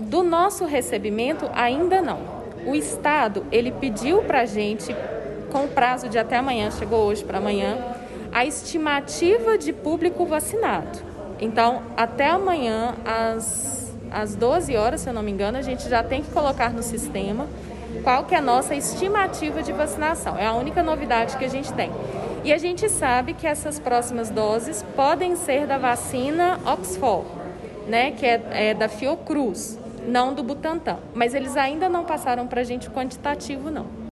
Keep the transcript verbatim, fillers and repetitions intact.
Do nosso recebimento, ainda não. O Estado, ele pediu para a gente, com prazo de até amanhã, chegou hoje para amanhã, a estimativa de público vacinado. Então, até amanhã, às, às doze horas, se eu não me engano, a gente já tem que colocar no sistema qual que é a nossa estimativa de vacinação. É a única novidade que a gente tem. E a gente sabe que essas próximas doses podem ser da vacina Oxford, né, que é, é da Fiocruz, não do Butantan. Mas eles ainda não passaram para a gente o quantitativo, não.